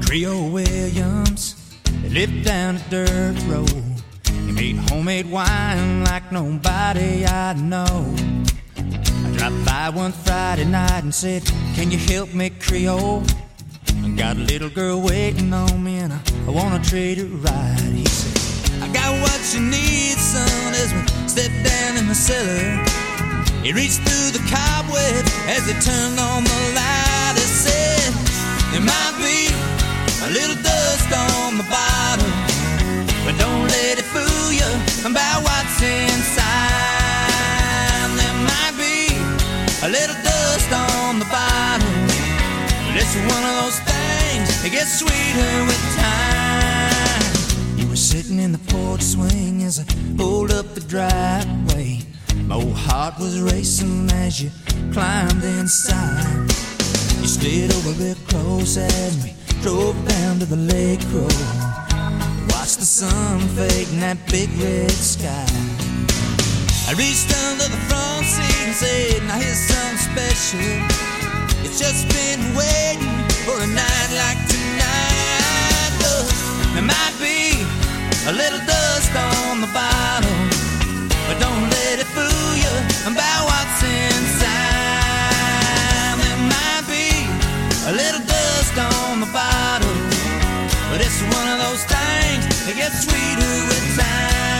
Creole Williams, they lived down a dirt road. He made homemade wine like nobody I know. I dropped by one Friday night and said, can you help me, Creole? I got a little girl waiting on me and I wanna treat her right. He said, I got what you need, son, as we stepped down in the cellar. He reached through the cobweb as he turned on the light. He said, there might be a little dust on the bottom, but don't let it fool you about what's inside. There might be a little dust on the bottom, but it's one of those things that gets sweeter with time. You were sitting in the porch swing as I pulled up the driveway. My old heart was racing as you climbed inside. You slid over real close as we drove down to the lake road. Watched the sun fade in that big red sky. I reached under the front seat and said, now here's something special. It's just been waiting for a night like tonight. There might be a little dust on the bottom, but don't let it fool you about what's inside. There might be a little dust on the bottom, but it's one of those things that gets sweeter with time.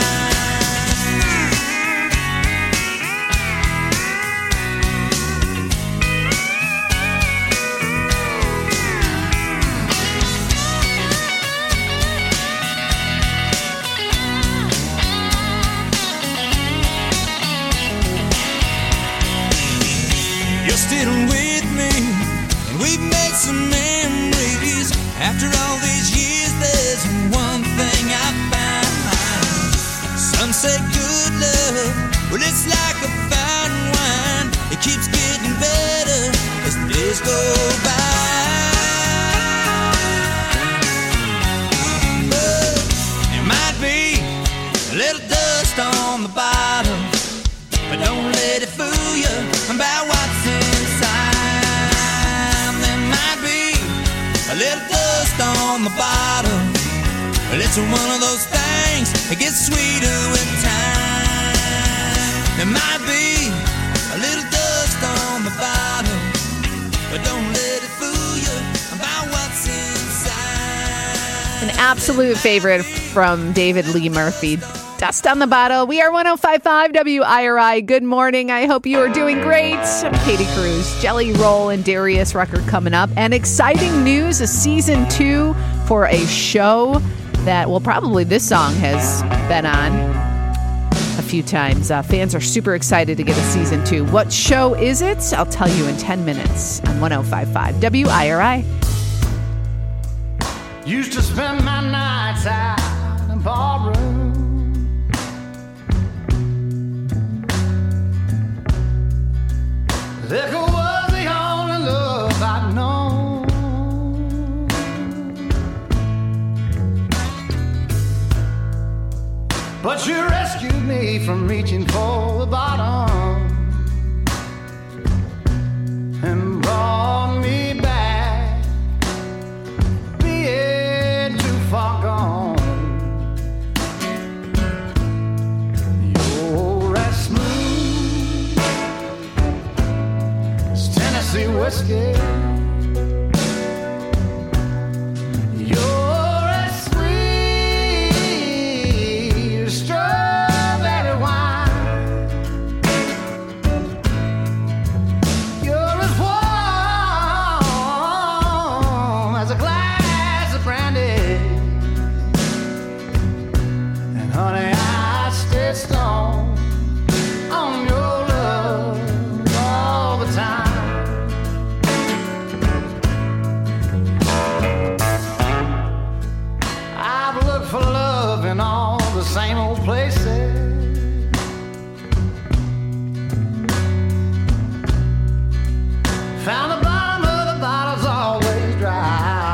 You're still with me, and we've made some memories. After all these years, there's one thing I found. Some say good love, well, it's like a fine wine. It keeps getting better as the days go by. But there might be a little dust on the bottom, but don't let it fool you about what's inside. There might be a little dust on the bottom, but it's one of those things that gets sweeter with time. There might be a little dust on the bottom, but don't let it fool you about what's inside. An absolute favorite from David Lee Murphy. Dust on the Bottle. We are 105.5 WIRI. Good morning. I hope you are doing great. I'm Katie Cruz. Jelly Roll and Darius Rucker coming up. And exciting news, a season 2 for a show that, well, probably this song has been on a few times. Fans are super excited to get a season 2. What show is it? I'll tell you in 10 minutes on 105.5 WIRI. Used to spend my nights out in ballroom. Liquor was the only love I'd known. But you rescued me from reaching for the bottom and brought me back, being too far gone. You're as smooth as Tennessee whiskey. You're as sweet as strawberry wine. You're as warm as a glass of brandy. And honey, I stay strong on your love all the time. I've looked for love in all the same old places. Found the bottom of the bottle's always dry.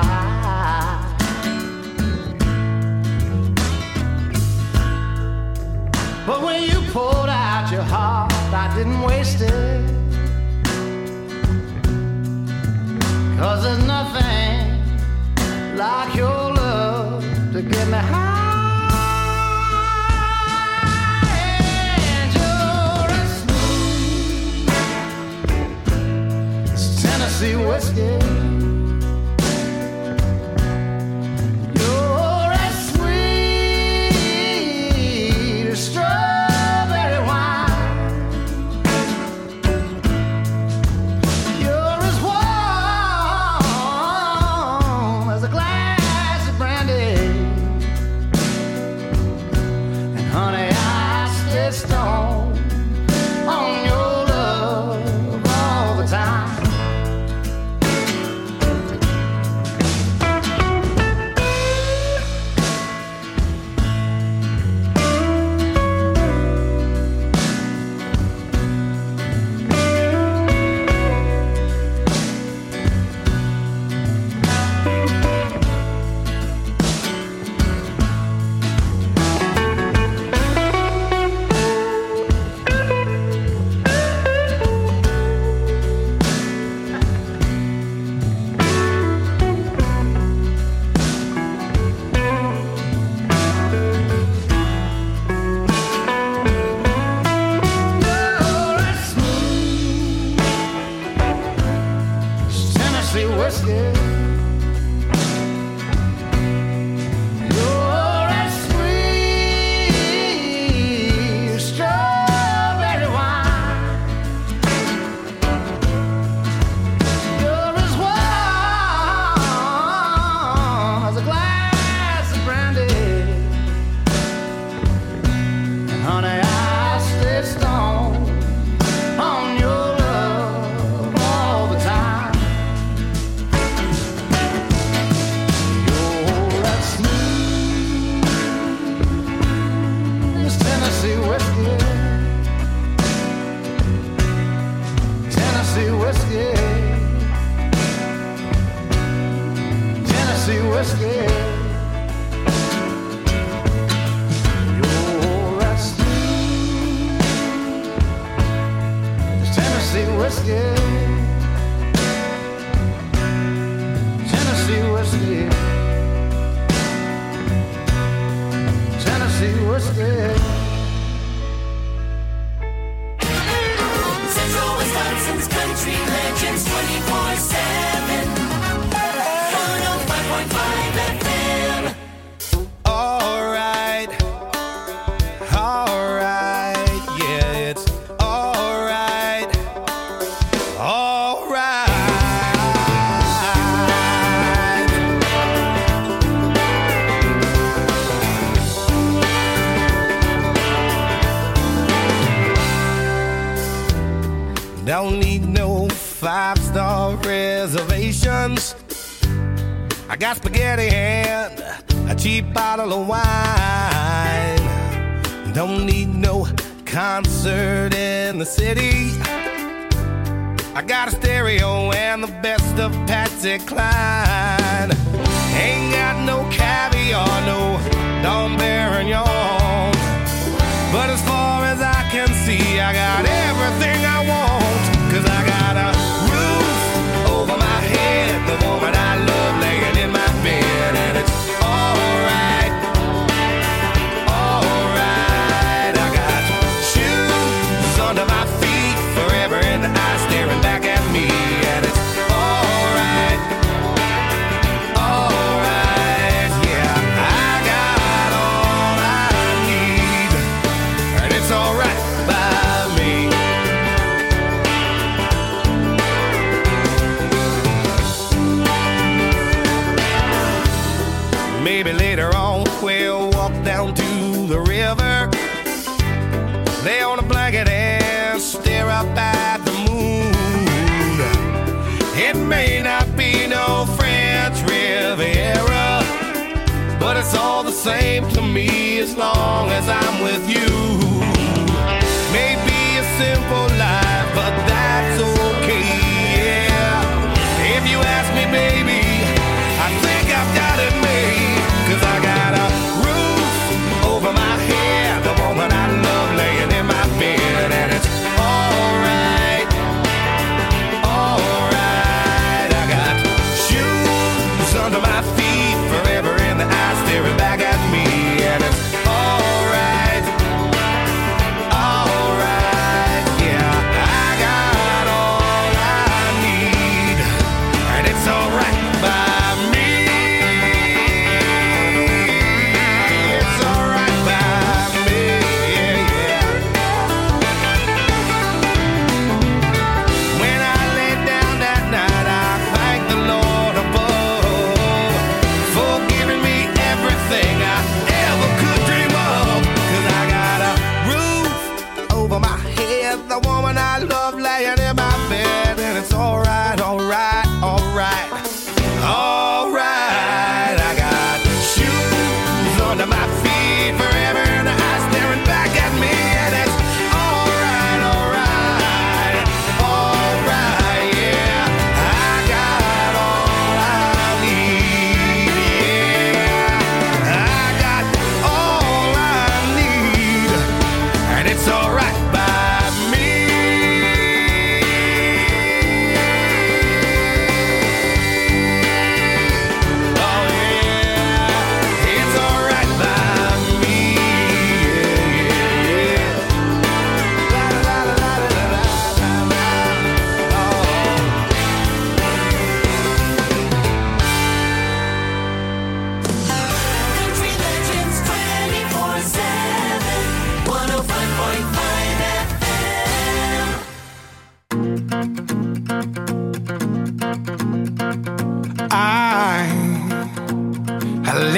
But when you poured out your heart, I didn't waste it. 'Cause there's nothing like your love to get me high. And you're as smooth as Tennessee whiskey. You're as sweet as strawberry wine. You're as warm as a glass of brandy. And honey, I stay stoned on your love all the time. You're as smooth as Tennessee whiskey. You're as sweet as strawberry wine. You're as warm as a glass of brandy. And honey, I stay stoned on your love all the time. You're as smooth as Tennessee whiskey. Tennessee whiskey. Tennessee whiskey. You're as smooth as Tennessee whiskey. Tennessee whiskey. Tennessee whiskey. Central Wisconsin's country legends 24/7. 105.5 FM. Alright, alright, yeah, it's alright, alright. Don't need no 5-star reservations. I got spaghetti and a cheap bottle of wine. Don't need no concert in the city. I got a stereo and the best of Patsy Cline. Ain't got no caviar, no Dom Perignon. But as far as I can see, I got everything I want. 'Cause I got a roof over my head, the woman I love laying in my bed. And it's alright, alright. I got shoes under my feet, forever in the eye staring back at me. And it's alright, alright. Yeah, I got all I need, and it's alright by me. Maybe later on we'll walk down to the river, lay on a blanket and stare up at the moon. It may not be no French Riviera, but it's all the same to me as long as I'm with you. Maybe a simple life, but that's okay, yeah. If you ask me, baby, I think I've got it made. 'Cause I got a roof over my head, the woman I love laying in my bed. And it's alright, alright. I got shoes under my feet,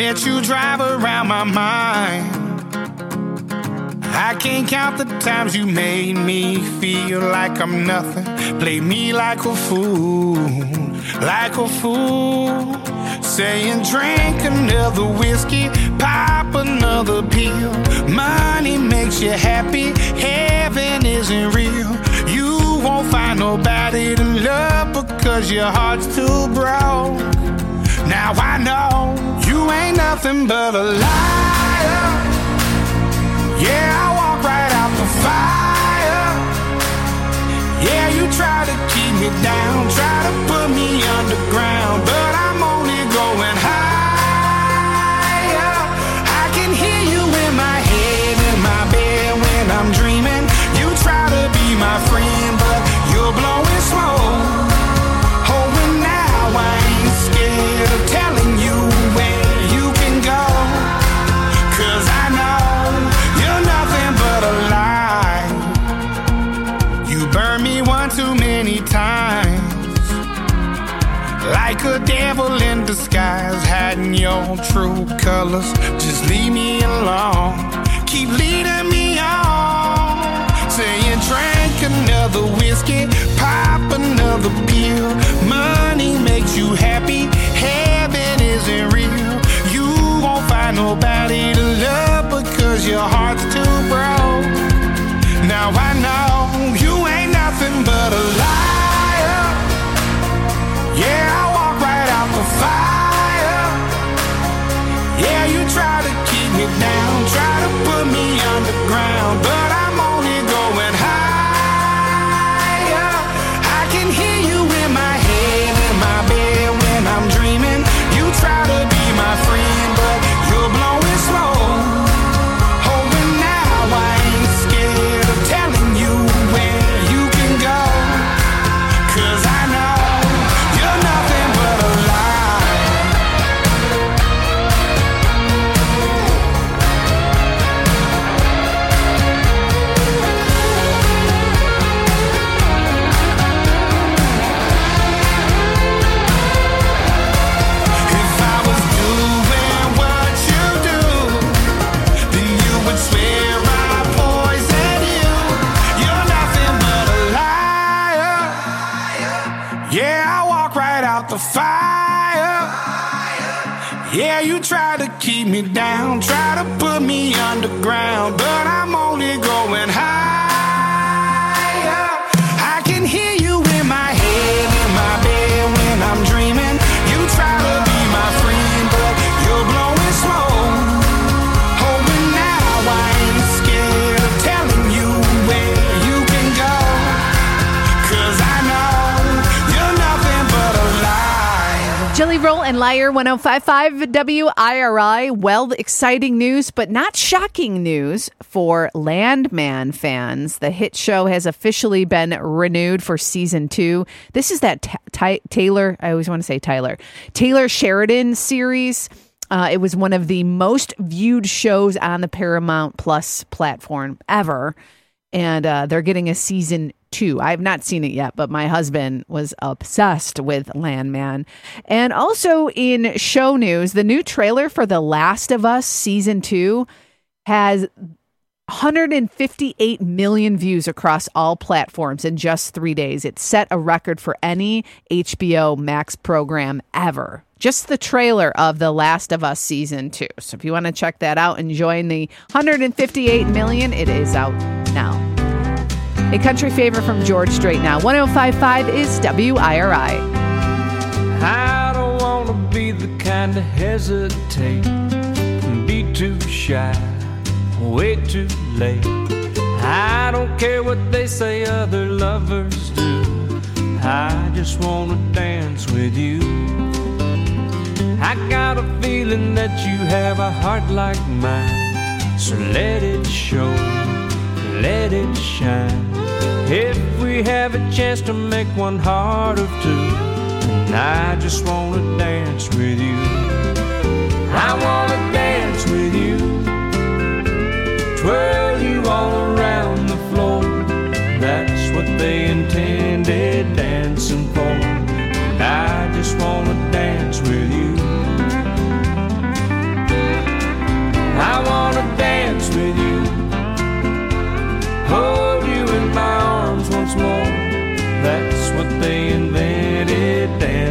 let you drive around my mind. I can't count the times you made me feel like I'm nothing. Play me like a fool, like a fool. Saying drink another whiskey, pop another pill. Money makes you happy, heaven isn't real. You won't find nobody to love because your heart's too broke. Now I know you ain't nothing but a liar. Yeah, I walk right out the fire. Yeah, you try to keep me down, try to put me underground, but I'm only going higher. I can hear you in my head, in my bed when I'm dreaming. You try to be my friend, but you're blowing smoke. Oh, and now I ain't scared of telling you where you can go, 'cause I know you're nothing but a lie. You burned me one too many times, like a devil in disguise, hiding your true colors. Just leave me alone, keep leading me on. Saying drink another whiskey, pop another pill. Money makes you happy, heaven isn't real. You won't find nobody to love because your heart's too broke. Now I know you ain't nothing but a liar. Yeah, I walk right out the fire. Yeah, you try to keep me down, try to put me underground, but I'm only going higher. I can hear you in my head, in my bed when I'm dreaming. You try to be my friend, but you're blowing smoke. Oh, and now I ain't scared of telling you where you can go, 'cause I know you're nothing but a lie. If I was doing what you do, then you would swear I poisoned you. You're nothing but a liar. Yeah, I walk right out the fire. Yeah, you try to keep me down, try to put me underground, but I'm only going higher. I can hear you in my head, in my bed when I'm dreaming. You try to be my friend, but you're blowing smoke. Oh, and now I ain't scared of telling you where you can go, 'cause I know you're nothing but a lie. Jelly Roll and Liar, 105.5 WIRI. Well, exciting news, but not shocking news for Landman fans. The hit show has officially been renewed for season 2. This is that Taylor, I always want to say Taylor Sheridan series. It was one of the most viewed shows on the Paramount Plus platform ever. And they're getting a season 2. I have not seen it yet, but my husband was obsessed with Landman. And also in show news, the new trailer for The Last of Us season 2 has 158 million views across all platforms in just 3 days. It set a record for any HBO Max program ever. Just the trailer of The Last of Us season 2. So if you want to check that out and join the 158 million, it is out now. A country favor from George Strait now. 105.5 is WIRI. I don't want to be the kind to hesitate and be too shy, way too late. I don't care what they say other lovers do. I just want to dance with you. I got a feeling that you have a heart like mine, so let it show, let it shine. If we have a chance to make one heart of two, then I just want to dance with you. I want to dance with you, twirl you all around the floor. That's what they intended dancing for. And I just want to dance with you.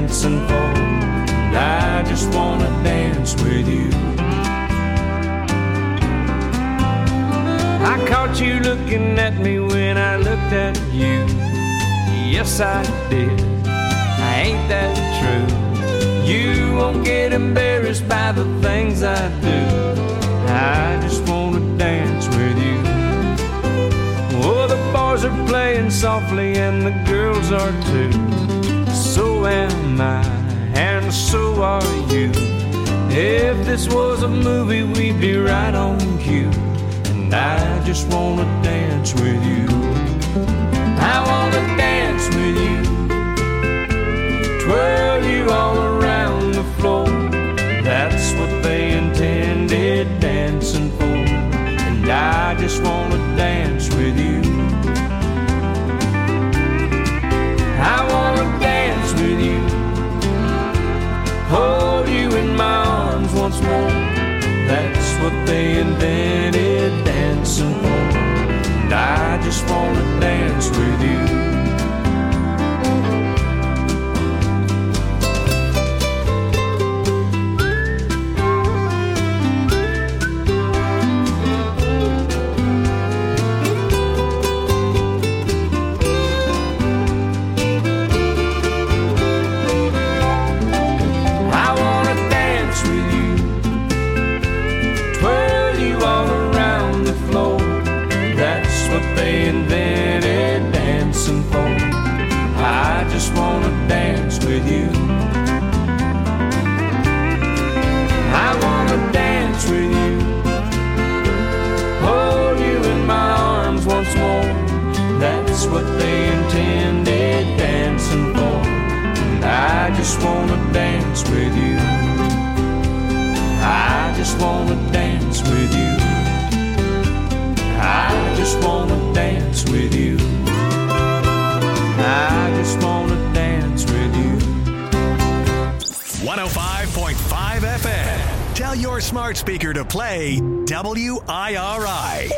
dancing for, and I just wanna dance with you. I caught you looking at me when I looked at you. Yes, I did. Ain't that true? You won't get embarrassed by the things I do. I just wanna dance with you. Oh, the boys are playing softly and the girls are too. So am I, and so are you. If this was a movie, we'd be right on cue. And I just wanna dance with you. I wanna dance with you. Twirl you all around the floor. That's what they intended dancing for. And I just wanna dance with you. I wanna dance with you. Hold you in my arms once more. That's what they invented dancing for. And I just wanna dance with you. What they intended dancing for. And I just wanna dance with you. I just wanna dance with you. I just wanna dance with you. I just wanna dance with you. 105.5 FM. Tell your smart speaker to play WIRI.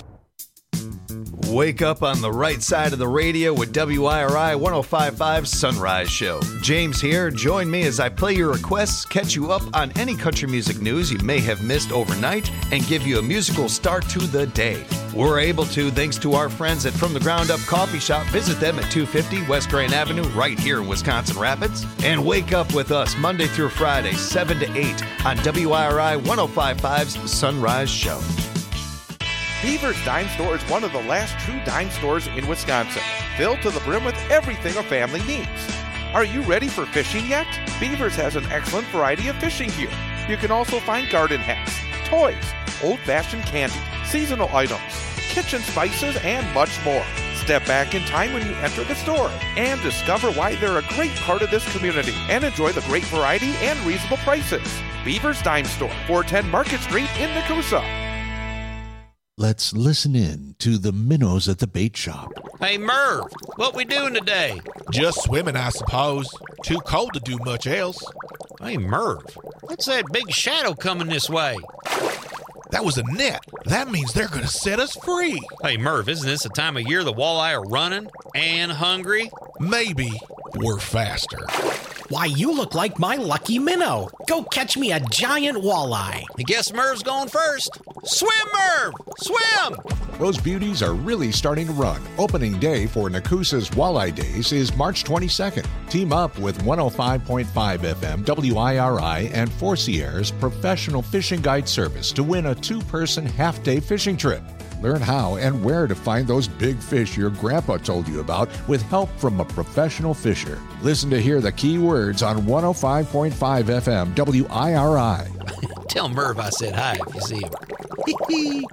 Wake up on the right side of the radio with WIRI 105.5 Sunrise Show. James here. Join me as I play your requests, catch you up on any country music news you may have missed overnight, and give you a musical start to the day. We're able to thanks to our friends at From the Ground Up Coffee Shop. Visit them at 250 West Grand Avenue right here in Wisconsin Rapids. And wake up with us Monday through Friday, 7 to 8 on WIRI 105.5's Sunrise Show. Beaver's Dime Store is one of the last true dime stores in Wisconsin, filled to the brim with everything a family needs. Are you ready for fishing yet? Beaver's has an excellent variety of fishing gear. You can also find garden hats, toys, old-fashioned candy, seasonal items, kitchen spices, and much more. Step back in time when you enter the store and discover why they're a great part of this community and enjoy the great variety and reasonable prices. Beaver's Dime Store, 410 Market Street in Nakusa. Let's listen in to the minnows at the bait shop. Hey, Merv, what we doing today? Just swimming, I suppose. Too cold to do much else. Hey, Merv, what's that big shadow coming this way? That was a net. That means they're going to set us free. Hey, Merv, isn't this the time of year the walleye are running and hungry? Maybe we're faster. Why, you look like my lucky minnow. Go catch me a giant walleye. I guess Merv's going first. Swim, Merv! Swim! Those beauties are really starting to run. Opening day for Nakusa's Walleye Days is March 22nd. Team up with 105.5 FM WIRI and Four Sierras Professional Fishing Guide Service to win a two-person half-day fishing trip. Learn how and where to find those big fish your grandpa told you about with help from a professional fisher. Listen to hear the key words on 105.5 FM WIRI. Tell Merv I said hi if you see him.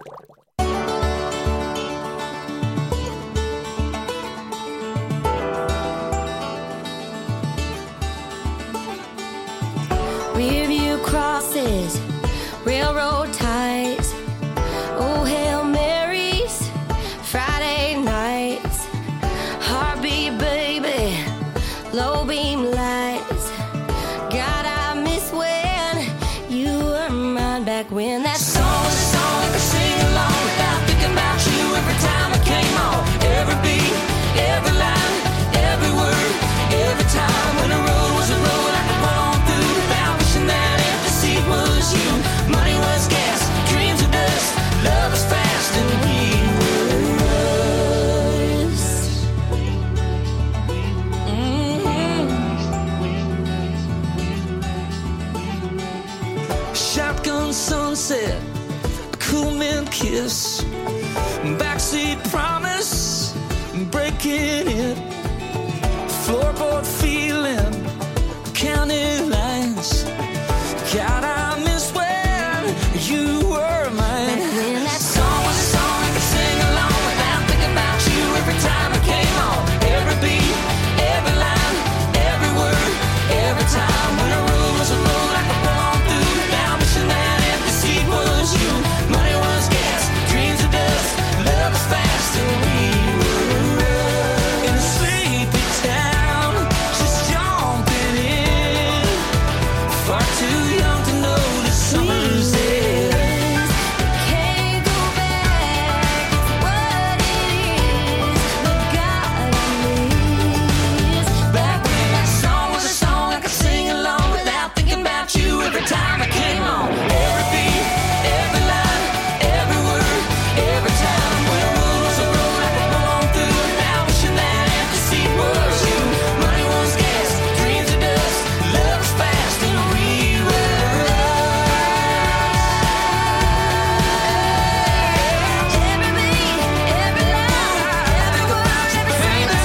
Rearview crosses, railroad ties, oh Hail Marys, Friday nights, heartbeat baby, low beam lights. God, I miss when you were mine back when that song was a song I could sing along without thinking about you every time it came on. Every beat, every line, every word, every time when the road was a road. sunset, a cool mint kiss, backseat promise, breaking it, floorboard feeling, county lines. God, I miss when you were mine. when that song was a song I could sing along without thinking about you every time it came on. Every beat, every line, every word, every time. When a rule was a rule, I could pull on through. Now wishing that empty seat was you. Money was gas, dreams are dust, love is fast, and we were in a sleepy town, just jumping in. Far too young to know the summer's end. can't go back, it's what it is. But God, I miss. Back when that song was a song I could sing along without thinking about you every time it came on. Every beat, every line, every word, every time. When a rule was a rule, I could pull on through. Now wishing that empty seat was you. Money was gas, dreams are dust, love is fast, and we were Every beat, every line, every word, every single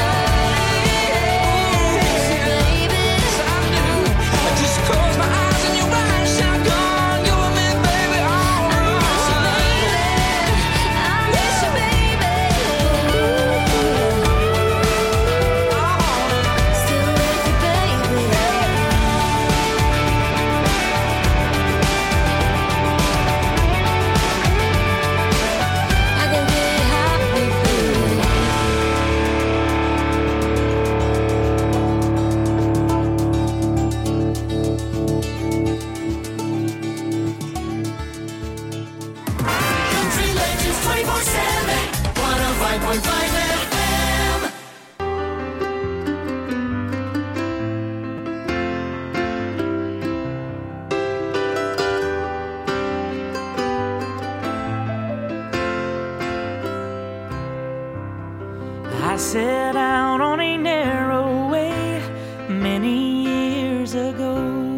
I just close my eyes and your eyes shine gone. You and me, baby, all right. I miss you, baby. Still with you, baby. I can get happy, baby. Country Legends 24/7, 105.5 FM. I set out on a narrow way many years ago,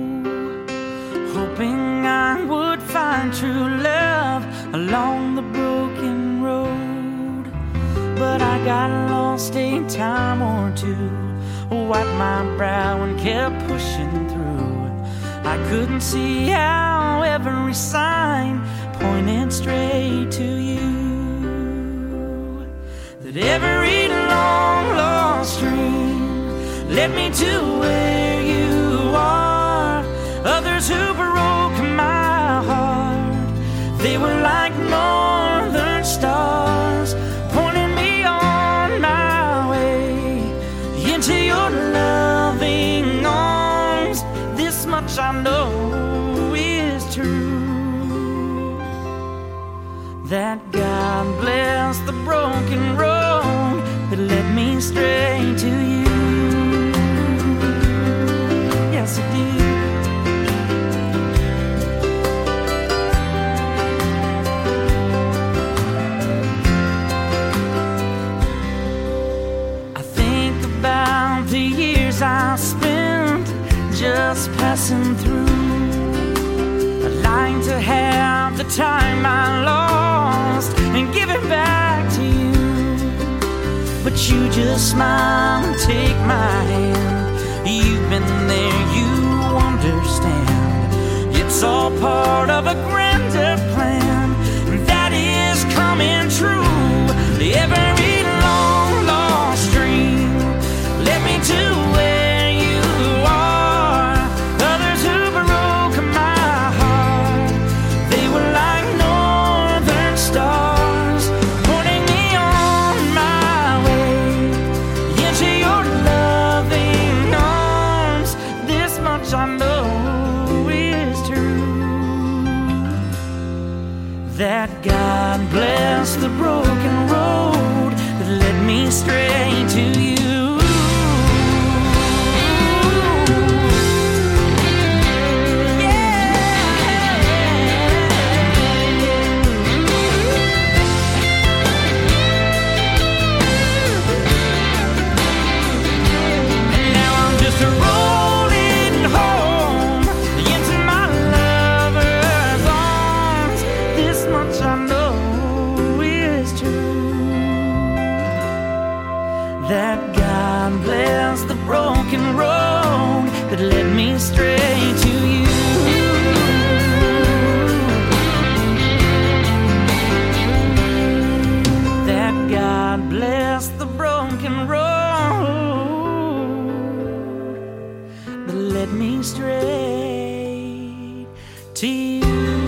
hoping I would find true love along the broken road. But I got lost a time or two, wiped my brow and kept pushing through. I couldn't see how every sign pointed straight to you. That every long lost dream led me to where you are. Others who broke my heart, they were like northern stars, pointing me on my way into your loving arms. This much I know is true, that God bless the broken road that led me straight to you. Yes, it did. I think about the years I spent just passing through, lying to have the time I lost and give it back to you. But you just smile and take my hand. You've been there, you understand. It's all part of a grander plan that is coming true. Every long lost dream led me to where you are. Others who broke my heart, they were like northern stars, pointing me on my way into your loving arms. This much I know is true, that God bless the broken road that led me straight to you. Rolling home into my lover's arms. straight to you. That God bless the broken road that led me straight to you.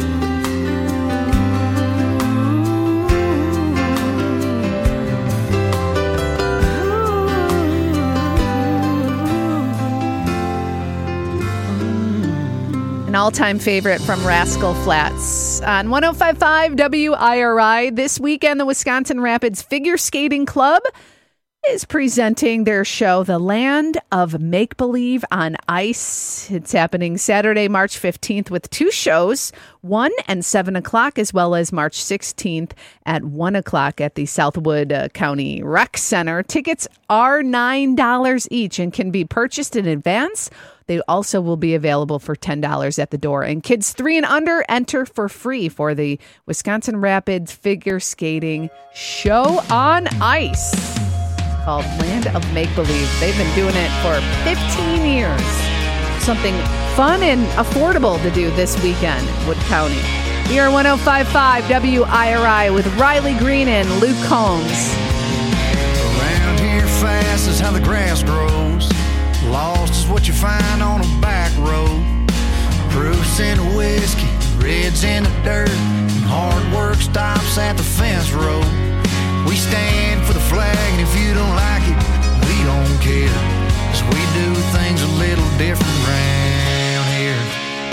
An all-time favorite from Rascal Flatts on 105.5 WIRI. This weekend, the Wisconsin Rapids Figure Skating Club is presenting their show, The Land of Make-Believe on Ice. It's happening Saturday, March 15th with 2 shows, 1 and 7 o'clock, as well as March 16th at 1 o'clock at the Southwood County Rec Center. Tickets are $9 each and can be purchased in advance. They also will be available for $10 at the door. And kids 3 and under enter for free for the Wisconsin Rapids Figure Skating Show on Ice, called Land of Make-Believe. They've been doing it for 15 years. Something fun and affordable to do this weekend, Wood County. We are 105.5 WIRI with Riley Green and Luke Combs. Around here fast is how the grass grows. Lost is what you find on a back road. Proofs in the whiskey, reds in the dirt, and hard work stops at the fence road. We stand for the flag, and if you don't like it, we don't care, 'cause we do things a little different around here.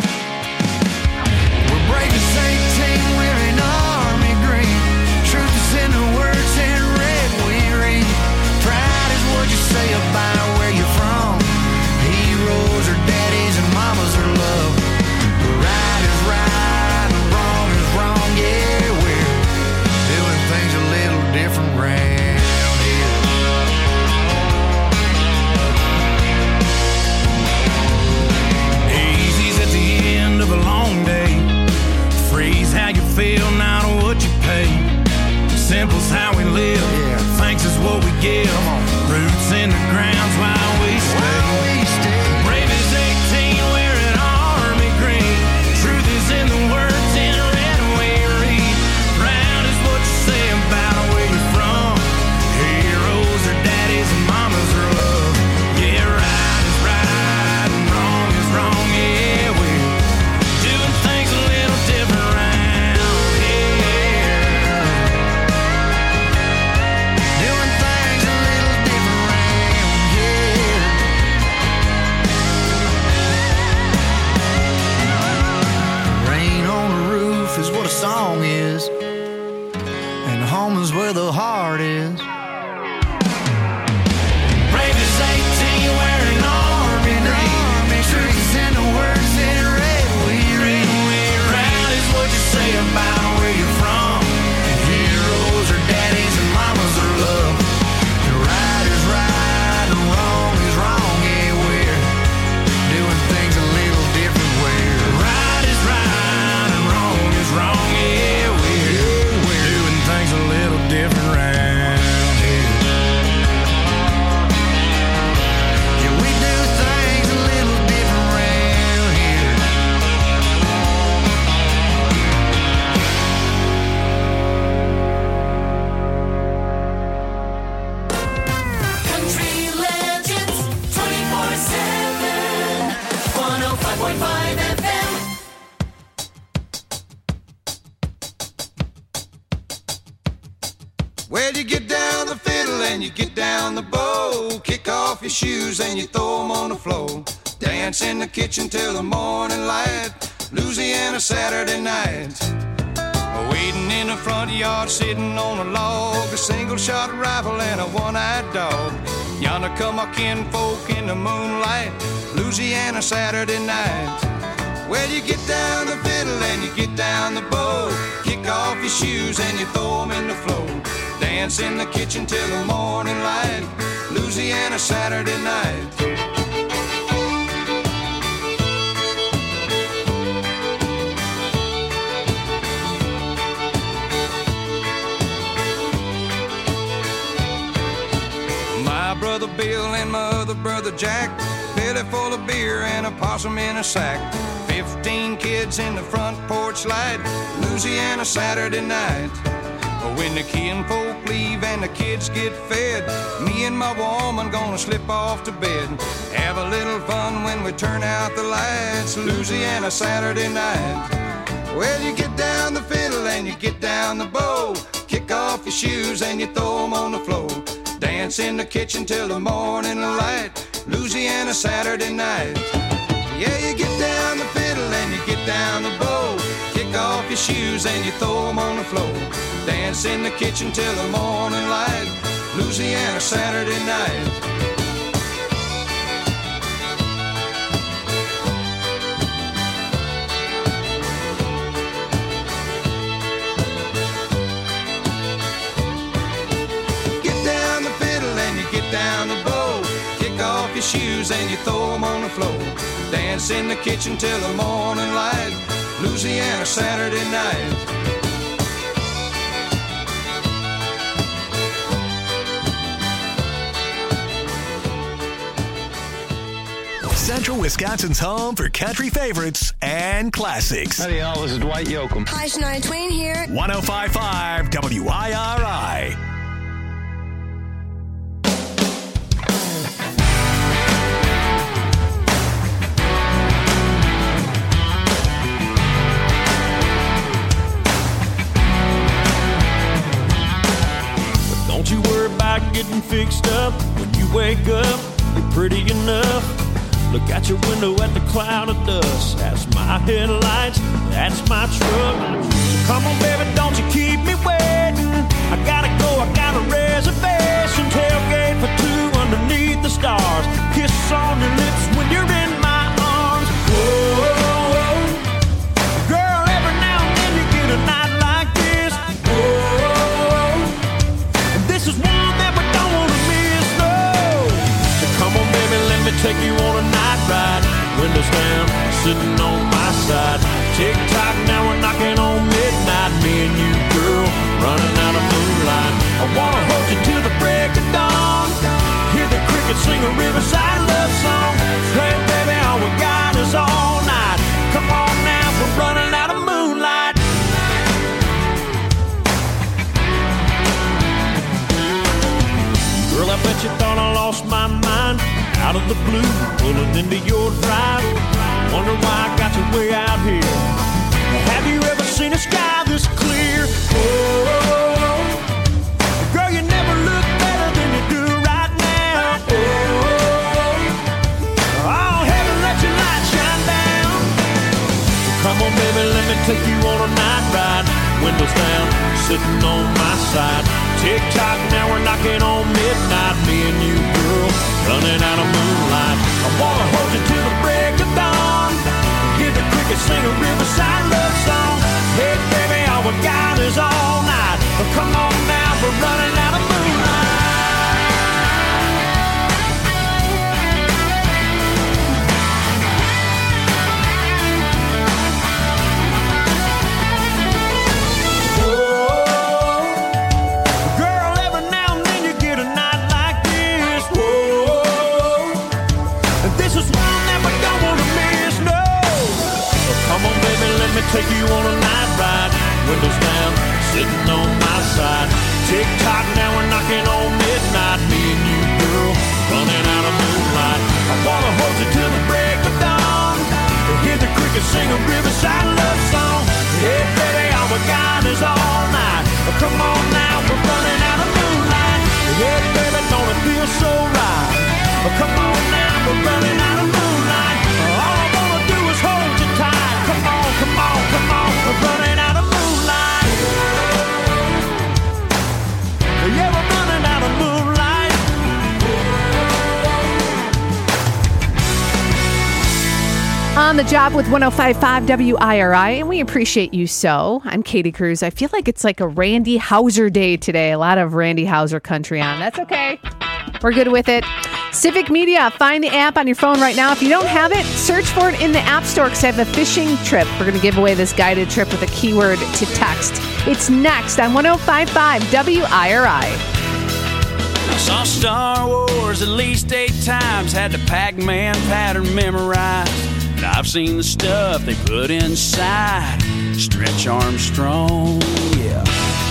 We're brave as 18, wearing army green. Truth is in the words in red we read. Pride is what you say about where you're from. Heroes are daddies and mamas are love. Right is right and wrong is wrong. Yeah, we're doing things a little different round here. Easy's at the end of a long day. Freeze how you feel, not what you pay. Simple's how we live. Yeah. Thanks is what we give. Roots in the ground's while we stay. Brave as 18, wearing army green. Truth is in the words in red we read. Proud is what you say about where you're from. Heroes are daddies and mamas are love. Yeah, right is right and wrong is wrong. Yeah, we're doing things a little different around here. Doing things a little different around here. Rain on the roof is what a song is, and home is where the heart is. Brave as 18, wearing army green. Truth is in the words in red we read. Proud is what you say about where you're from. And heroes are daddies and mamas are love. And right is right and wrong is wrong. Yeah, we're doing things a little different. Where right is right and wrong is wrong. Yeah, we're doing things a little different round here. Yeah, we do things a little different round here. Country legends 24/7. 105.5 FM. Well, you get down the fiddle and you get down the bow. Kick off your shoes and you throw them on the floor. Dance in the kitchen till the morning light. Louisiana Saturday night. Waiting in the front yard, sitting on a log. A single-shot rifle and a one-eyed dog. Yonder come our kinfolk in the moonlight. Louisiana Saturday night. Well, you get down the fiddle and you get down the bow. Kick off your shoes and you throw them in the floor. Dance in the kitchen till the morning light. Louisiana Saturday night. My brother Bill and my other brother Jack, Billy belly full of beer and a possum in a sack. 15 kids in the front porch light, Louisiana Saturday night. When the kinfolk leave and the kids get fed, me and my woman gonna slip off to bed. Have a little fun when we turn out the lights, Louisiana Saturday night. Well, you get down the fiddle and you get down the bow, kick off your shoes and you throw them on the floor. Dance in the kitchen till the morning light, Louisiana Saturday night. Yeah, you get down the fiddle and you get down the bow, kick off your shoes and you throw them on the floor. Dance in the kitchen till the morning light, Louisiana Saturday night. Down the bow, kick off your shoes and you throw them on the floor. Dance in the kitchen till the morning light, Louisiana Saturday night. Central Wisconsin's home for country favorites and classics. Howdy, y'all. This is Dwight Yoakam. Hi, Shania Twain here. 105.5 WIRI. Don't you worry about getting fixed up. When you wake up, you're pretty enough. Look out your window at the cloud of dust. That's my headlights, that's my truck. So come on, baby, don't you keep me waiting. I gotta go, I got a reservation. Tailgate for two underneath the stars. Kiss on your lips when you're in my arms. Whoa, girl, every now and then you get a night like this. Whoa, and this is one that we don't want to miss, no. So come on, baby, let me take you on a night ride. Windows down, sitting on my side. Tick-tock, now we're knocking on midnight. Me and you, girl, running out of moonlight. I wanna hold you till the break of dawn. Hear the crickets sing a riverside love song. Hey, baby, all we got is all night. Come on now, we're running out of moonlight. Girl, I bet you thought I lost my mind. Out of the blue, pulling into your drive. Wonder why I got you way out here. Have you ever seen a sky this clear? Oh, girl, you never look better than you do right now. Oh, heaven, let your light shine down. Come on, baby, let me take you on a night ride. Windows down, sitting on my side. Tick-tock, now we're knocking on midnight. Me and you, girl, running out of moonlight. I wanna hold you till the break of dawn. Hear the crickets sing a riverside love song. Hey, baby, all we got is all night. But come on now, we're running out of moonlight. Take you on a night ride, windows down, sitting on my side. Tick-tock, now we're knocking on midnight. Me and you, girl, running out of moonlight. I wanna hold you till the break of dawn. Hear the crickets sing a riverside love song. Hey, baby, all we got is all night. Come on now, we're running out of moonlight. Hey, baby, don't it feel so right? Come on now, we're running out of moonlight. All I wanna do is hold you tight. Come on, come on, come on, we're running out of moonlight. Yeah, we're running out of moonlight. On the job with 105.5 WIRI, and we appreciate you so. I'm Katie Cruz. I feel like it's like a Randy Houser day today. A lot of Randy Houser country on. That's okay. We're good with it. Civic Media, find the app on your phone right now. If you don't have it, search for it in the App Store because I have a fishing trip. We're going to give away this guided trip with a keyword to text. It's next on 105.5 WIRI. Saw Star Wars at least 8 times, had the Pac-Man pattern memorized. And I've seen the stuff they put inside Stretch Armstrong, yeah.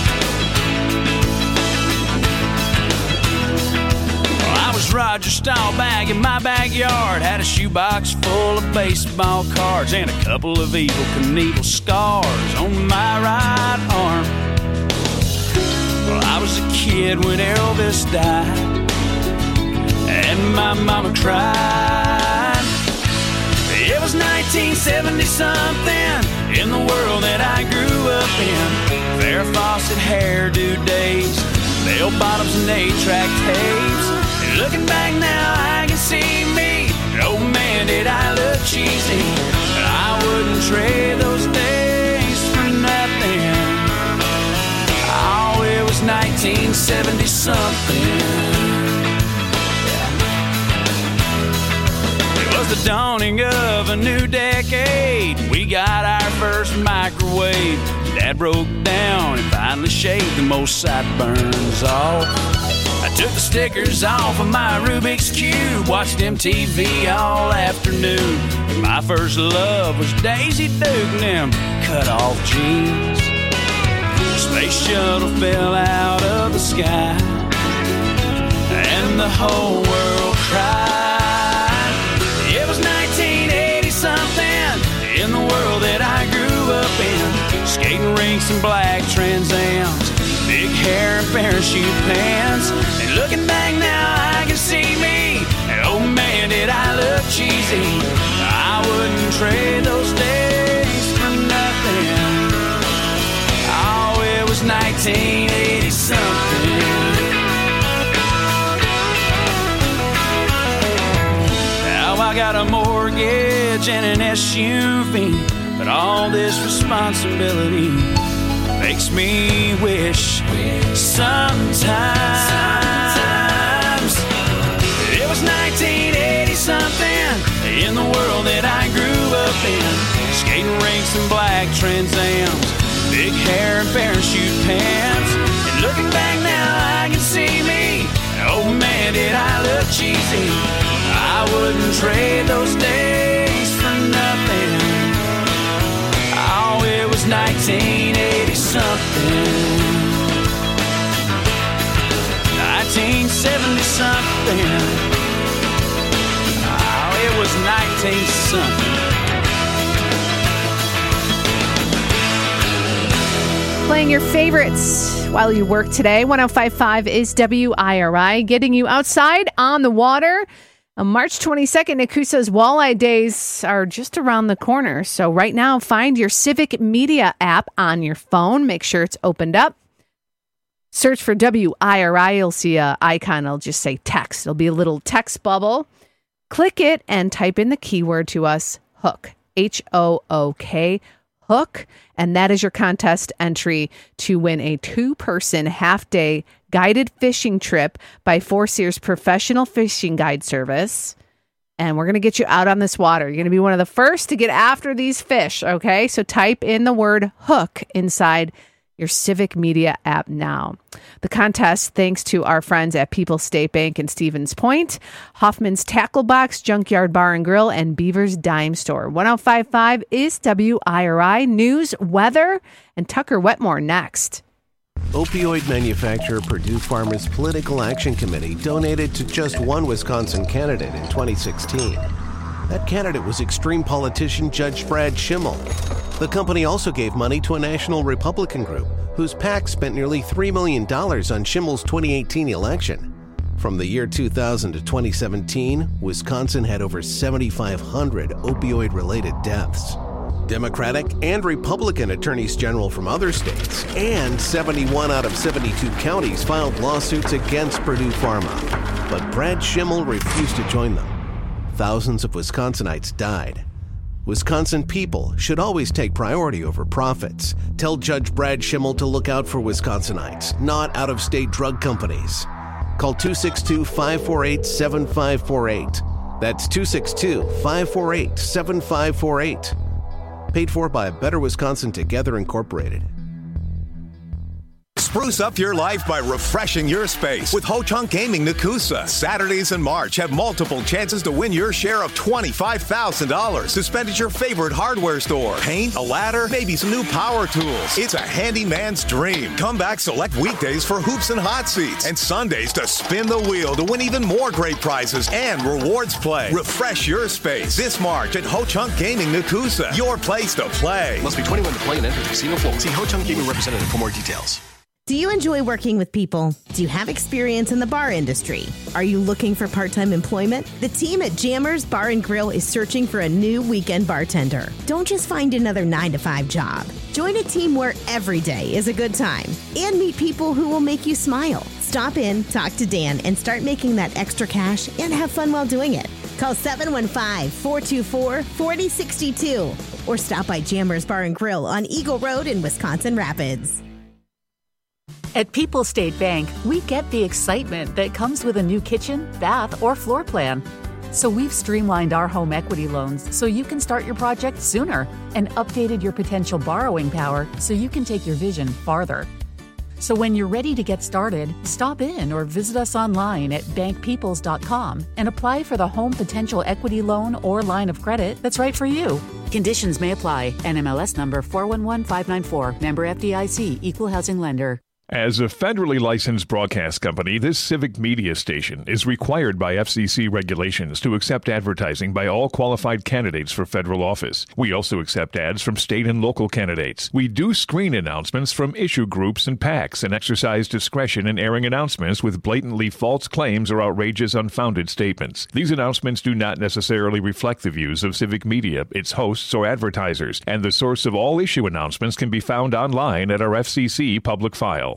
Well, I was Roger Staubach in my backyard, had a shoebox full of baseball cards and a couple of Evel Knievel scars on my right arm. Well, I was a kid when Elvis died, and my mama cried. It was 1970-something in the world that I grew up in. Farrah Fawcett hairdo days, bell bottoms and 8-track tapes. And looking back now, I can see me. Oh man, did I look cheesy. But I wouldn't trade those days for nothing. Oh, it was 1970-something. It was the dawning of a new decade. We got our first microwave. Dad broke down and finally shaved the most sideburns off. I took the stickers off of my Rubik's Cube, watched MTV all afternoon. My first love was Daisy Duke and them cut-off jeans. The space shuttle fell out of the sky, and the whole world cried. It was 1980-something in the world that I grew up in. Skating rinks and black Trans Ams, big hair and parachute pants. And looking back now, I can see me. And oh man, did I look cheesy. I wouldn't trade those days for nothing. Oh, it was 1980-something. I got a mortgage and an SUV, but all this responsibility makes me wish sometimes it was 1980-something in the world that I grew up in. Skating rinks and black Trans Ams, big hair and parachute pants. And looking back now, I can see me. Oh man, did I look cheesy. I wouldn't trade those days for nothing. Oh, it was 1980-something. 1970-something. Oh, it was 19-something. Playing your favorites while you work today. 105.5 is WIRI, getting you outside on the water. On March 22nd, Nakusa's Walleye Days are just around the corner. So right now, find your Civic Media app on your phone. Make sure it's opened up. Search for WIRI. You'll see an icon. It'll just say text. It'll be a little text bubble. Click it and type in the keyword to us, hook. HOOK. Hook. And that is your contest entry to win a 2-person half-day guided fishing trip by Four Sears Professional Fishing Guide Service. And we're going to get you out on this water. You're going to be one of the first to get after these fish, okay? So type in the word hook inside your Civic Media app now. The contest, thanks to our friends at People's State Bank in Stevens Point, Hoffman's Tackle Box, Junkyard Bar and Grill, and Beaver's Dime Store. 105.5 is WIRI. News, weather, and Tucker Wetmore next. Opioid manufacturer Purdue Pharma's Political Action Committee donated to just one Wisconsin candidate in 2016. That candidate was extreme politician Judge Brad Schimmel. The company also gave money to a national Republican group whose PAC spent nearly $3 million on Schimmel's 2018 election. From the year 2000 to 2017, Wisconsin had over 7,500 opioid-related deaths. Democratic and Republican attorneys general from other states and 71 out of 72 counties filed lawsuits against Purdue Pharma. But Brad Schimmel refused to join them. Thousands of Wisconsinites died. Wisconsin people should always take priority over profits. Tell Judge Brad Schimmel to look out for Wisconsinites, not out-of-state drug companies. Call 262-548-7548. That's 262-548-7548. Paid for by Better Wisconsin Together Incorporated. Spruce up your life by refreshing your space with Ho Chunk Gaming Nakusa. Saturdays in March have multiple chances to win your share of $25,000 to spend at your favorite hardware store. Paint, a ladder, maybe some new power tools. It's a handyman's dream. Come back select weekdays for hoops and hot seats, and Sundays to spin the wheel to win even more great prizes and rewards play. Refresh your space this March at Ho Chunk Gaming Nakusa. Your place to play. Must be 21 to play and enter Casino Floor. See Ho Chunk Gaming representative for more details. Do you enjoy working with people? Do you have experience in the bar industry? Are you looking for part-time employment? The team at Jammers Bar and Grill is searching for a new weekend bartender. Don't just find another 9-to-5 job. Join a team where every day is a good time and meet people who will make you smile. Stop in, talk to Dan, and start making that extra cash and have fun while doing it. Call 715-424-4062 or stop by Jammers Bar and Grill on Eagle Road in Wisconsin Rapids. At People's State Bank, we get the excitement that comes with a new kitchen, bath, or floor plan. So we've streamlined our home equity loans so you can start your project sooner and updated your potential borrowing power so you can take your vision farther. So when you're ready to get started, stop in or visit us online at bankpeoples.com and apply for the home potential equity loan or line of credit that's right for you. Conditions may apply. NMLS number 411594. Member FDIC. Equal housing lender. As a federally licensed broadcast company, this civic media station is required by FCC regulations to accept advertising by all qualified candidates for federal office. We also accept ads from state and local candidates. We do screen announcements from issue groups and PACs and exercise discretion in airing announcements with blatantly false claims or outrageous, unfounded statements. These announcements do not necessarily reflect the views of civic media, its hosts, or advertisers, and the source of all issue announcements can be found online at our FCC public file.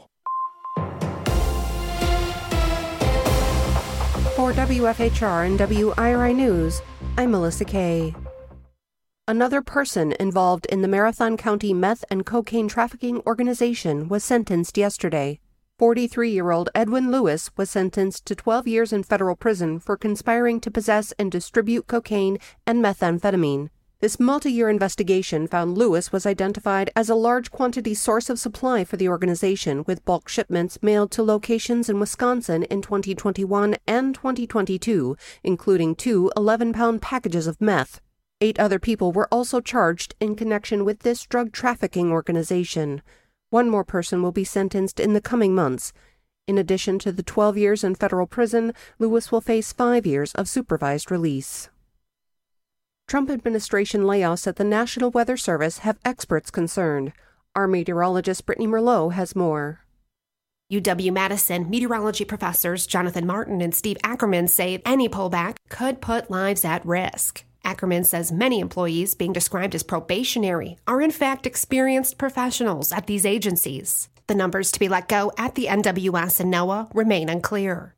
For WFHR and WIRI News, I'm Melissa Kay. Another person involved in the Marathon County meth and cocaine trafficking organization was sentenced yesterday. 43-year-old Edwin Lewis was sentenced to 12 years in federal prison for conspiring to possess and distribute cocaine and methamphetamine. This multi-year investigation found Lewis was identified as a large quantity source of supply for the organization, with bulk shipments mailed to locations in Wisconsin in 2021 and 2022, including 2 11-pound packages of meth. 8 other people were also charged in connection with this drug trafficking organization. 1 more person will be sentenced in the coming months. In addition to the 12 years in federal prison, Lewis will face 5 years of supervised release. Trump administration layoffs at the National Weather Service have experts concerned. Our meteorologist Brittany Merlot has more. UW-Madison meteorology professors Jonathan Martin and Steve Ackerman say any pullback could put lives at risk. Ackerman says many employees being described as probationary are in fact experienced professionals at these agencies. The numbers to be let go at the NWS and NOAA remain unclear.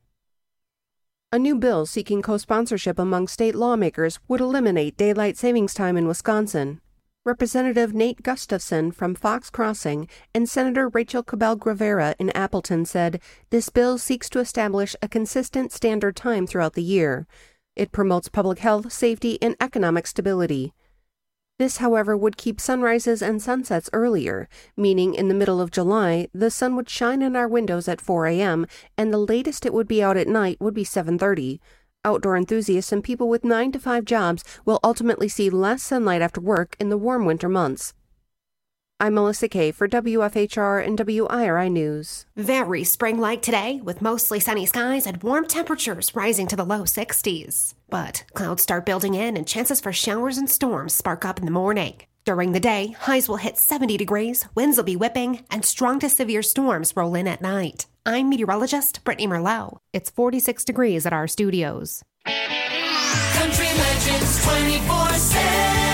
A new bill seeking co-sponsorship among state lawmakers would eliminate daylight savings time in Wisconsin. Representative Nate Gustafson from Fox Crossing and Senator Rachel Cabell-Gravera in Appleton said this bill seeks to establish a consistent standard time throughout the year. It promotes public health, safety, and economic stability. This, however, would keep sunrises and sunsets earlier, meaning in the middle of July, the sun would shine in our windows at 4 a.m., and the latest it would be out at night would be 7:30. Outdoor enthusiasts and people with 9-to-5 jobs will ultimately see less sunlight after work in the warm winter months. I'm Melissa Kay for WFHR and WIRI News. Very spring-like today, with mostly sunny skies and warm temperatures rising to the low 60s. But clouds start building in and chances for showers and storms spark up in the morning. During the day, highs will hit 70 degrees, winds will be whipping, and strong to severe storms roll in at night. I'm meteorologist Brittany Merlot. It's 46 degrees at our studios. Country Legends 24/7.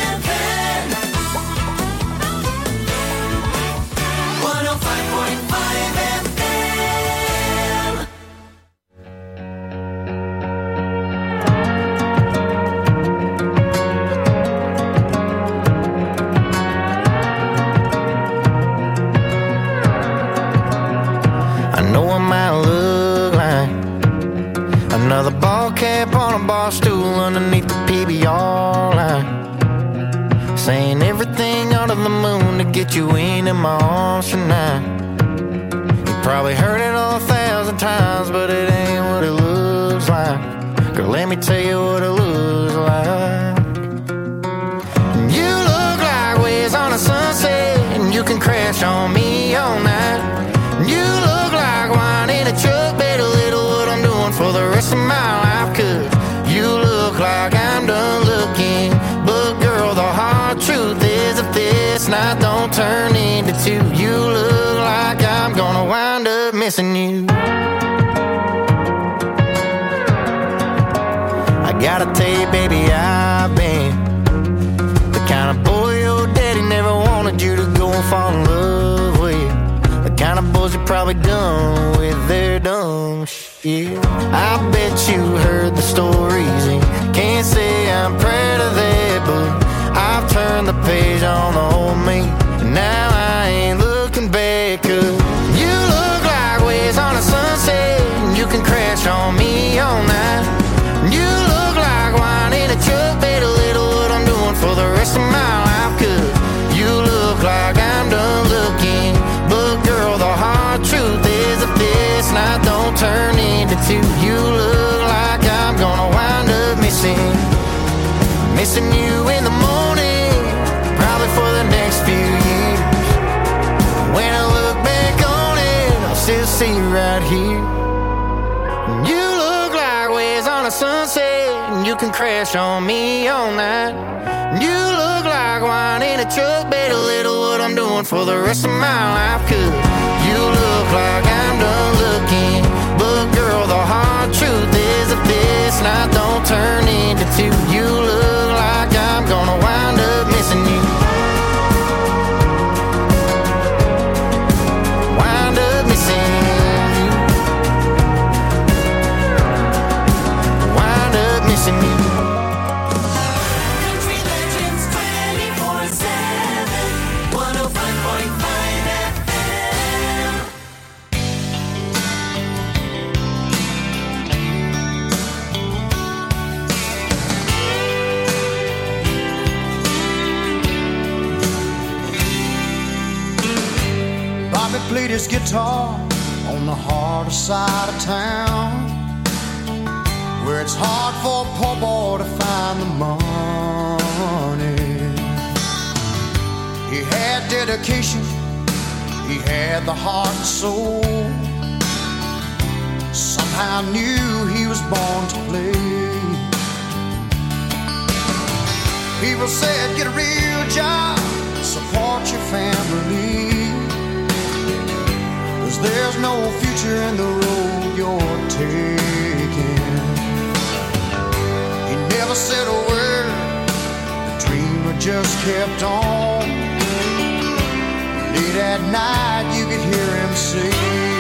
105.5 FM. I know I might look like another ball cap on a bar stool underneath the PBR line, saying everything under the moon to get you into my arms tonight. You Probably heard it 1,000 times, but it ain't what it looks like. Girl, let me tell you what it looks like. You look like waves on a sunset, and you can crash on me all night. You look like wine in a truck, bet a little what I'm doing for the rest of my life. Cause you look like I'm done looking, but girl, the hard truth is if this night don't turn into two, you look like I'm gonna wind up missing you. I gotta tell you, baby, I've been the kind of boy your daddy never wanted you to go and fall in love with. The kind of boys you're probably done with their dumb shit. I bet you heard the stories and can't say I'm proud of that, but I've turned the page on the old me, and now I ain't looking back. Cause you look like waves on a sunset, and you can crash on me all night. You look like wine in a truck, bet a little what I'm doing for the rest of my life. Cause you look like I'm done looking, but girl, the hard truth is if this night don't turn into two, you look like I'm gonna wind up missing you in the morning, probably for the next few years. When I look back on it, I'll still see you right here. You look like waves on a sunset, and you can crash on me all night. You look like wine in a truck, bet a little what I'm doing for the rest of my life. Cause you look like I'm done looking, but girl, the hard truth is if this night don't turn into two, you look like I'm gonna wind up missing you. Wind up missing you. Wind up missing you. Country Legends 24/7, 105.5 FM. Bobby played his guitar on the harder side of town, where it's hard for a poor boy to find the money. He had dedication, he had the heart and soul. Somehow knew he was born to play. People said, get a real job, support your family, 'cause there's no future in the road you're taking. He never said a word, the dreamer just kept on. Late at night you could hear him say,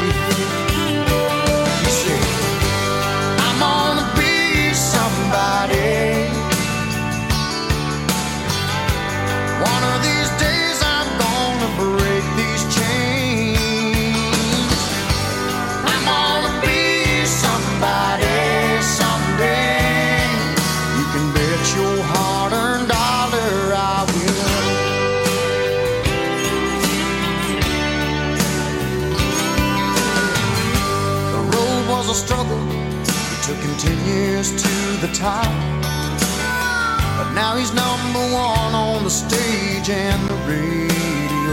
he said, I'm gonna be somebody. One of these days I'm gonna break these chains. I'm gonna be somebody someday. You can bet your hard-earned dollar I will. The road was a struggle, it took him 10 years to the top. But now he's number one on the stage and the radio.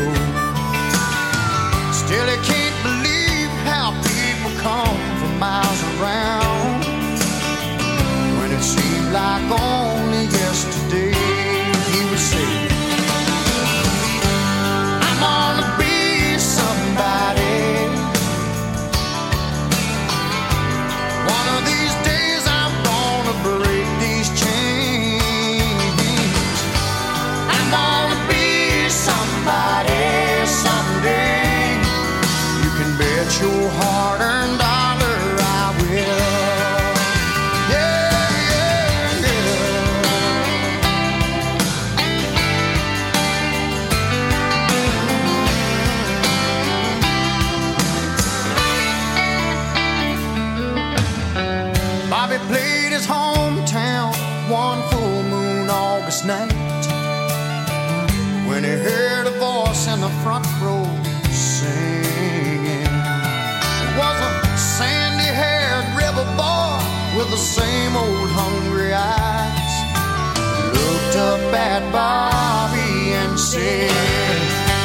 Still he can't believe how people come from miles around, when it seemed like only yesterday he would say, I'm gonna be somebody. One of these days I'm gonna break these chains. I'm gonna be somebody someday. You can bet your hard-earned dollar I will. Yeah, yeah, yeah. Bobby played his hometown one full moon August night, when he heard a voice in the front row singing, with the same old hungry eyes. Looked up at Bobby and said,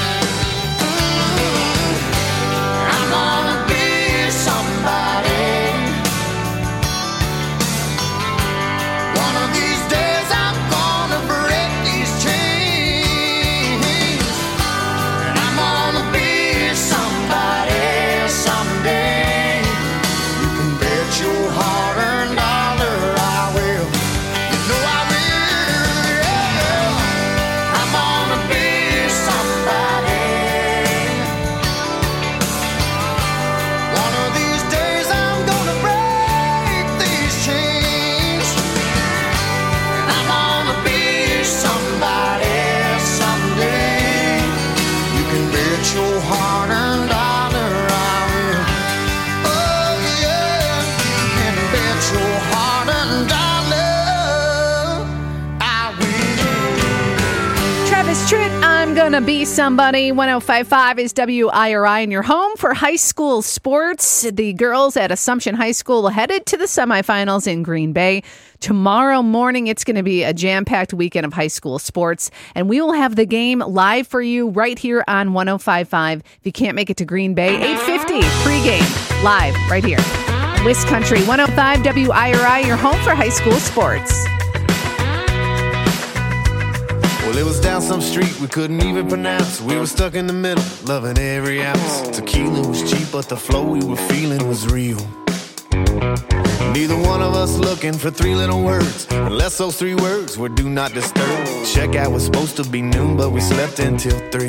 I'm gonna be somebody. One of these days I'm gonna break these chains, and I'm gonna be somebody someday. You can bet your hard-earned dollar I will. You know I will, yeah. I'm gonna be somebody. One of these days I'm gonna break these chains, and I'm gonna be somebody someday. You can bet your hard-earned dollar I will. Oh yeah, you can bet your hard-earned dollar I will. Travis Tritt, I'm gonna be somebody. 105.5 is WIRI in your home for high school sports. The girls at Assumption High School headed to the semifinals in Green Bay. Tomorrow morning, it's going to be a jam-packed weekend of high school sports, and we will have the game live for you right here on 105.5. If you can't make it to Green Bay, 8:50 pregame live right here. West Country 105 WIRI, your home for high school sports. Well, it was down some street we couldn't even pronounce. We were stuck in the middle, loving every ounce. Tequila was cheap, but the flow we were feeling was real. Neither one of us looking for three little words, unless those three words were do not disturb. Checkout was supposed to be noon, but we slept until 3.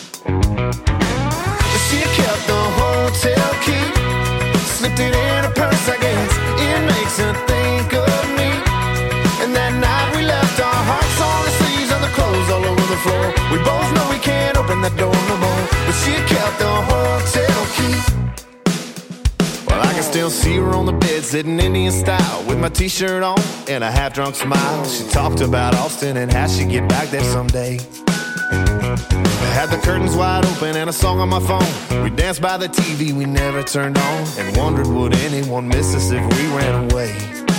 She kept the hotel key, slipped it in her purse, I guess. It makes her think of me. And that night we left our hearts on the sleeves and the clothes all over the floor. We both know we can't open that door no more, but she kept the hotel key. Well, I can still see her on the bed, sitting Indian style, with my t-shirt on and a half-drunk smile. She talked about Austin and how she'd get back there someday. I had the curtains wide open and a song on my phone. We danced by the TV we never turned on, and wondered would anyone miss us if we ran away.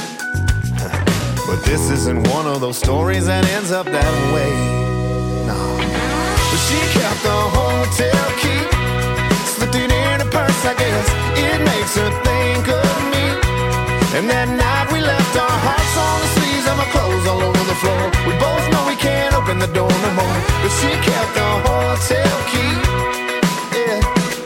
But this isn't one of those stories that ends up that way. No. But she kept the hotel key, slipped it in her purse, I guess. It makes her think of me. And that night we left our hearts on the sleeves and my clothes all over the floor. We both know we can't open the door no more, but she kept the hotel key. Yeah.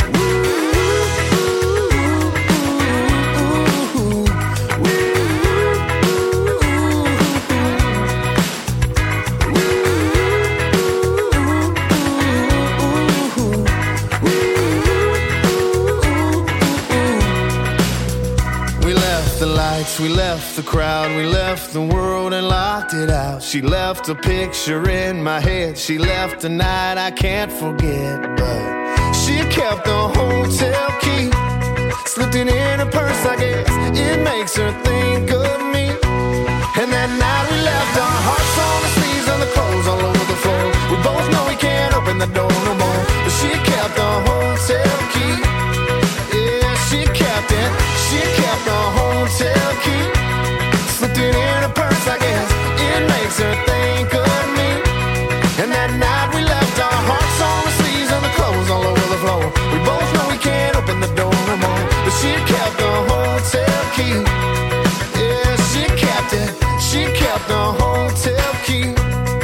We left the crowd, we left the world and locked it out. She left a picture in my head, she left a night I can't forget. But she kept the hotel key, slipped it in her purse, I guess. It makes her think of me. And that night we left our hearts on the sleeves and the clothes all over the floor. We both know we can't open the door no more, but she kept the hotel key. Yeah, she kept it. She kept the hotel key, slipped it in her purse, I guess. It makes her think of me. And that night we left our hearts on the sleeves and the clothes all over the floor. We both know we can't open the door no more, but she kept the hotel key. Yeah, she kept it. She kept the hotel key.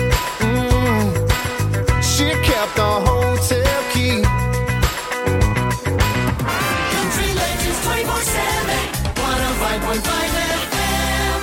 She kept the hotel key. Country Legends 24/7, 105.5 FM.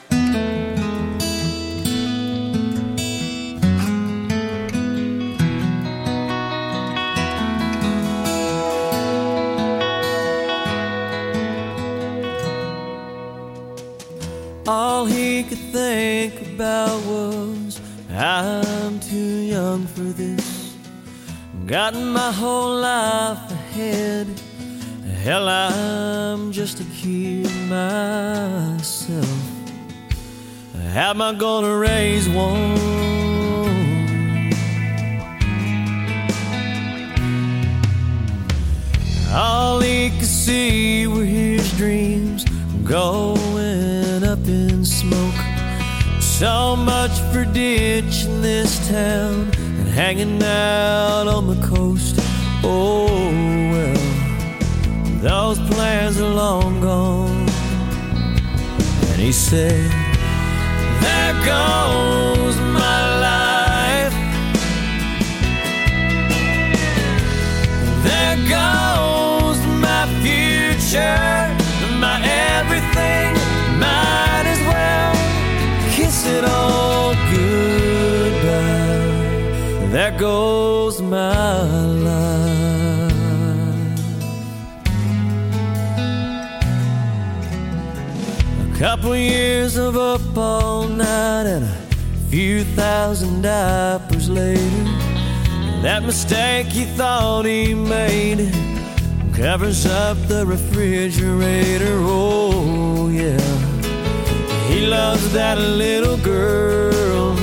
All he could think about was, I'm too young for this. Got my whole life ahead. Hell, I'm just a kid myself. How am I gonna raise one? All he could see were his dreams going and smoke. So much for ditching this town and hanging out on the coast. Oh well, those plans are long gone. And he said, there goes my life. There goes my future, my everything. Might as well kiss it all goodbye. There goes my life. A couple years of up all night and a few thousand diapers later, that mistake he thought he made covers up the refrigerator. Oh yeah, he loves that little girl.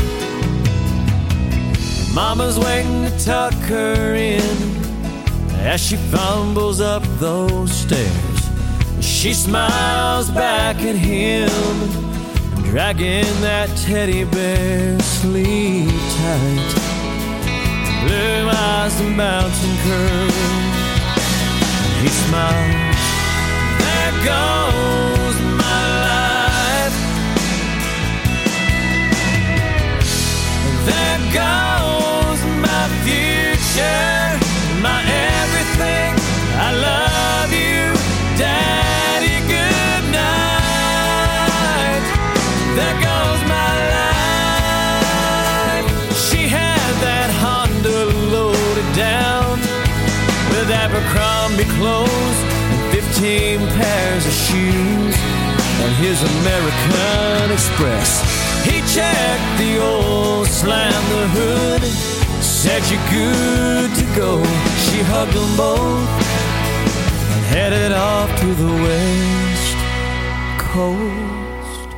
Mama's waiting to tuck her in as she fumbles up those stairs. She smiles back at him, dragging that teddy bear. Sleep tight, blue eyes and bouncing curls. He smiles, there goes my life. There goes my future, my everything. I love you, Daddy, good night. There goes my life. She had that Honda loaded down with Abercrombie clothes and 15 pairs of shoes and his American Express. He checked the oil, slammed the hood, said you're good to go. She hugged them both and headed off to the West Coast.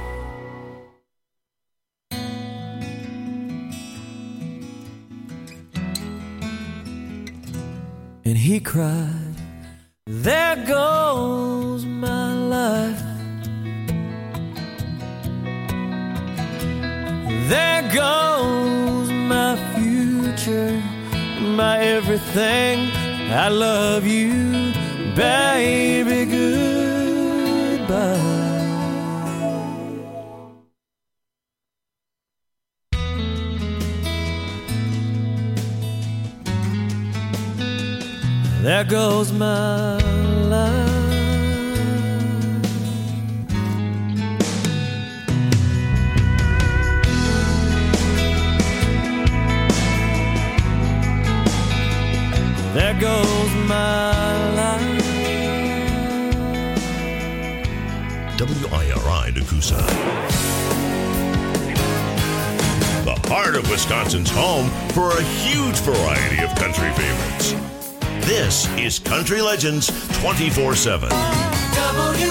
And he cried, there goes my life. There goes my future, my everything. I love you, baby, goodbye. There goes my life. There goes my life. WIRI Nakusa. The heart of Wisconsin's home for a huge variety of country favorites. This is Country Legends 24/7.